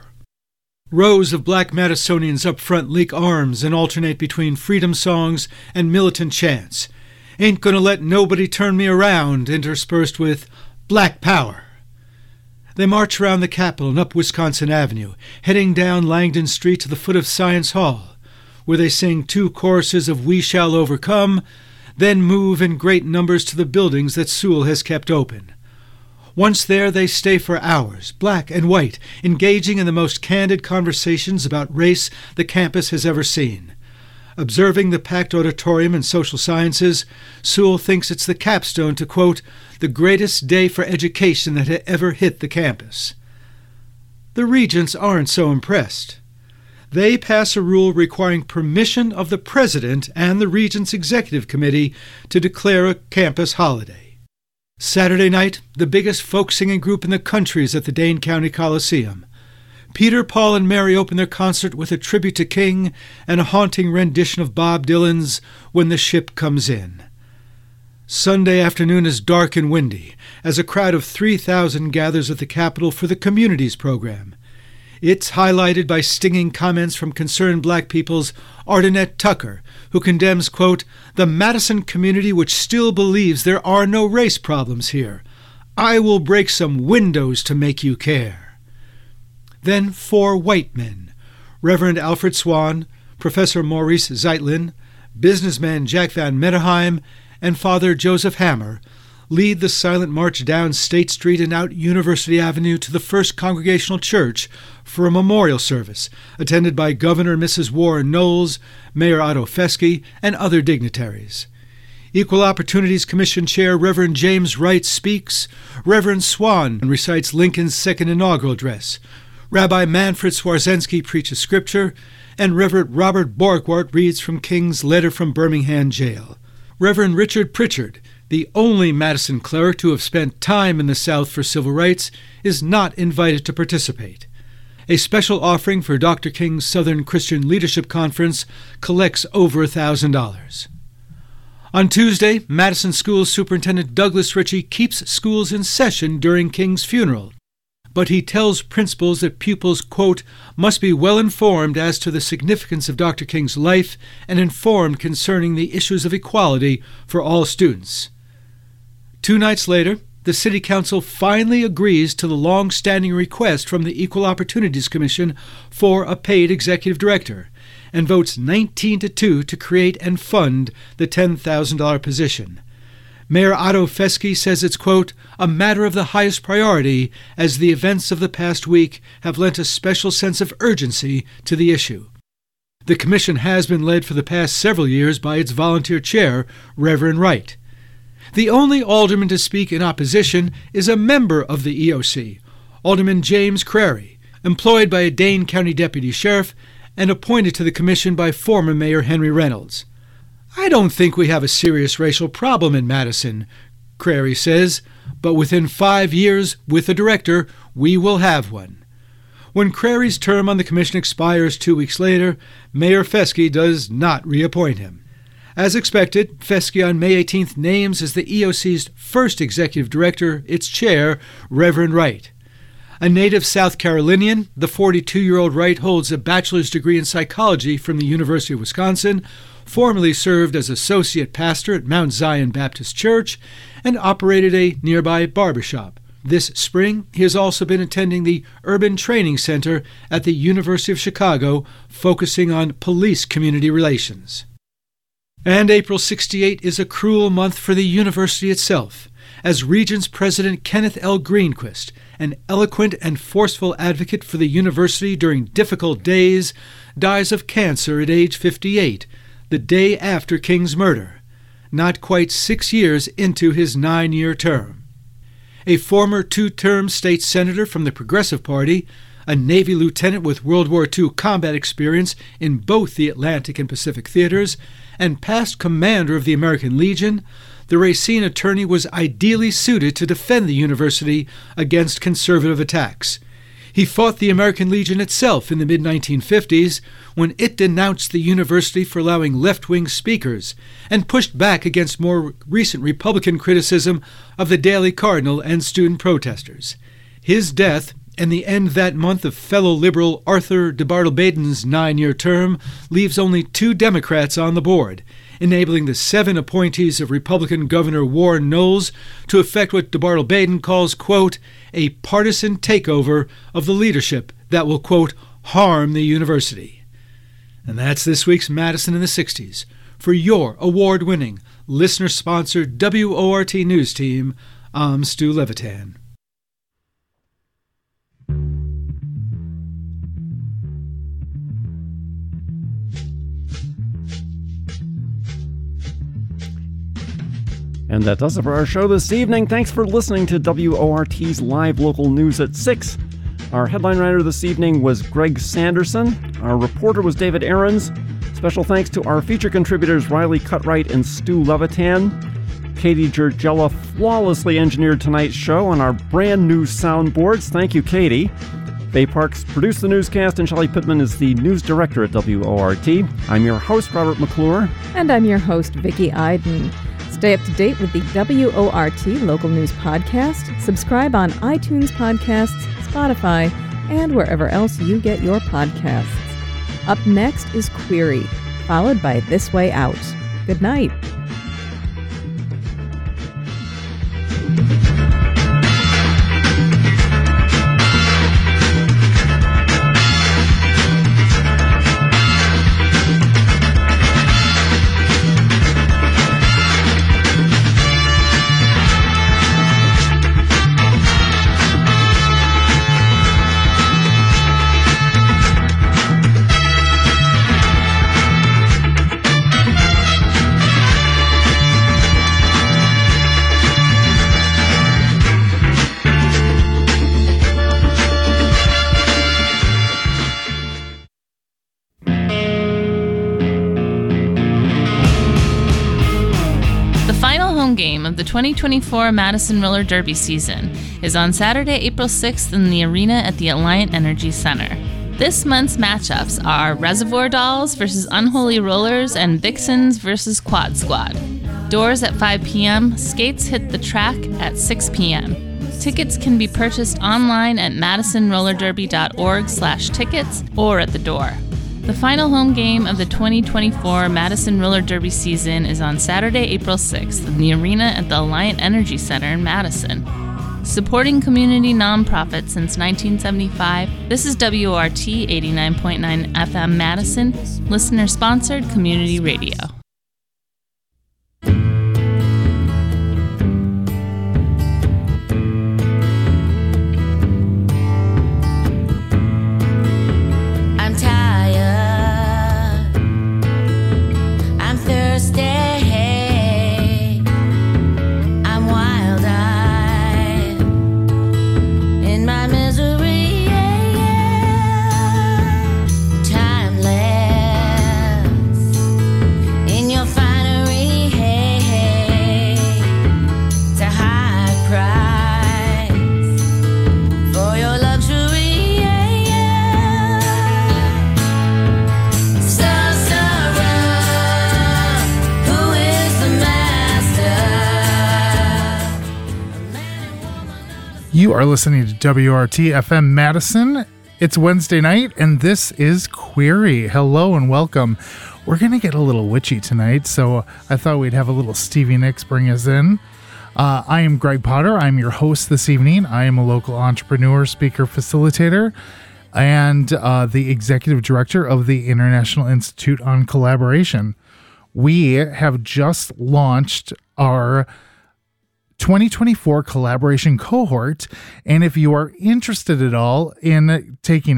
Rows of black Madisonians up front link arms and alternate between freedom songs and militant chants. "Ain't gonna let nobody turn me around," interspersed with "Black Power." They march around the Capitol and up Wisconsin Avenue, heading down Langdon Street to the foot of Science Hall, where they sing 2 choruses of "We Shall Overcome," then move in great numbers to the buildings that Sewell has kept open. Once there, they stay for hours, black and white, engaging in the most candid conversations about race the campus has ever seen. Observing the packed auditorium and social sciences, Sewell thinks it's the capstone to, quote, "the greatest day for education that had ever hit the campus." The regents aren't so impressed. They pass a rule requiring permission of the president and the regents' executive committee to declare a campus holiday. Saturday night, the biggest folk singing group in the country is at the Dane County Coliseum. Peter, Paul, and Mary open their concert with a tribute to King and a haunting rendition of Bob Dylan's "When the Ship Comes In." Sunday afternoon is dark and windy as a crowd of 3,000 gathers at the Capitol for the Communities program. It's highlighted by stinging comments from Concerned Black People's Ardenette Tucker, who condemns, quote, "the Madison community which still believes there are no race problems here. I will break some windows to make you care." Then 4 white men, Reverend Alfred Swan, Professor Maurice Zeitlin, businessman Jack Van Metterheim, and Father Joseph Hammer, lead the silent march down State Street and out University Avenue to the First Congregational Church for a memorial service, attended by Governor and Mrs. Warren Knowles, Mayor Otto Fesky, and other dignitaries. Equal Opportunities Commission Chair Reverend James Wright speaks. Reverend Swan recites Lincoln's second inaugural address. Rabbi Manfred Swarzensky preaches scripture, and Reverend Robert Borgwart reads from King's letter from Birmingham jail. Reverend Richard Pritchard, the only Madison cleric to have spent time in the South for civil rights, is not invited to participate. A special offering for Dr. King's Southern Christian Leadership Conference collects over $1,000. On Tuesday, Madison Schools Superintendent Douglas Ritchie keeps schools in session during King's funeral, but he tells principals that pupils, quote, must be well informed as to the significance of Dr. King's life and informed concerning the issues of equality for all students. 2 nights later, the City Council finally agrees to the long-standing request from the Equal Opportunities Commission for a paid executive director, and votes 19-2 to create and fund the $10,000 position. Mayor Otto Fesky says it's, quote, a matter of the highest priority as the events of the past week have lent a special sense of urgency to the issue. The commission has been led for the past several years by its volunteer chair, Reverend Wright. The only alderman to speak in opposition is a member of the EOC, Alderman James Crary, employed by a Dane County deputy sheriff and appointed to the commission by former Mayor Henry Reynolds. I don't think we have a serious racial problem in Madison, Crary says, but within 5 years, with a director, we will have one. When Crary's term on the commission expires 2 weeks later, Mayor Fesky does not reappoint him. As expected, Fesky on May 18th names as the EOC's first executive director its chair, Reverend Wright. A native South Carolinian, the 42-year-old Wright holds a bachelor's degree in psychology from the University of Wisconsin, formerly served as associate pastor at Mount Zion Baptist Church, and operated a nearby barbershop. This spring, he has also been attending the Urban Training Center at the University of Chicago, focusing on police community relations. And April 68 is a cruel month for the university itself, as Regents President Kenneth L. Greenquist, an eloquent and forceful advocate for the university during difficult days, dies of cancer at age 58, the day after King's murder, not quite 6 years into his 9-year term. A former 2-term state senator from the Progressive Party, a Navy lieutenant with World War II combat experience in both the Atlantic and Pacific theaters, and past commander of the American Legion, the Racine attorney was ideally suited to defend the university against conservative attacks. He fought the American Legion itself in the mid-1950s when it denounced the university for allowing left-wing speakers and pushed back against more recent Republican criticism of the Daily Cardinal and student protesters. His death and the end that month of fellow liberal Arthur DeBartle-Baden's 9-year term leaves only 2 Democrats on the board, enabling the 7 appointees of Republican Governor Warren Knowles to effect what DeBartle-Baden calls, quote, a partisan takeover of the leadership that will, quote, harm the university. And that's this week's Madison in the 60s. For your award-winning, listener-sponsored WORT News Team, I'm Stu Levitan. And that does it for our show this evening. Thanks for listening to WORT's live local news at 6. Our headline writer this evening was Greg Sanderson. Our reporter was David Aarons. Special thanks to our feature contributors Riley Cutright and Stu Levitan. Katie Gergella flawlessly engineered tonight's show on our brand new soundboards. Thank you, Katie. Faye Parks produced the newscast, and Shelley Pittman is the news director at WORT. I'm your host, Robert McClure. And I'm your host, Vicki Iden. Stay up to date with the WORT Local News Podcast. Subscribe on iTunes Podcasts, Spotify, and wherever else you get your podcasts. Up next is Query, followed by This Way Out. Good night. Game of the 2024 Madison Roller Derby season is on Saturday, April 6th in the arena at the Alliant Energy Center. This month's matchups are Reservoir Dolls versus Unholy Rollers and Vixens versus Quad Squad. Doors at 5 p.m., skates hit the track at 6 p.m. Tickets can be purchased online at madisonrollerderby.org/tickets or at the door. The final home game of the 2024 Madison Roller Derby season is on Saturday, April 6th in the arena at the Alliant Energy Center in Madison. Supporting community nonprofits since 1975, this is WORT 89.9 FM Madison, listener-sponsored community radio. You are listening to WORT FM Madison. It's Wednesday night, and this is Query. Hello and welcome. We're going to get a little witchy tonight, so I thought we'd have a little Stevie Nicks bring us in. I am Greg Potter. I'm your host this evening. I am a local entrepreneur, speaker, facilitator, and the executive director of the International Institute on Collaboration. We have just launched our 2024 collaboration cohort, and if you are interested at all in taking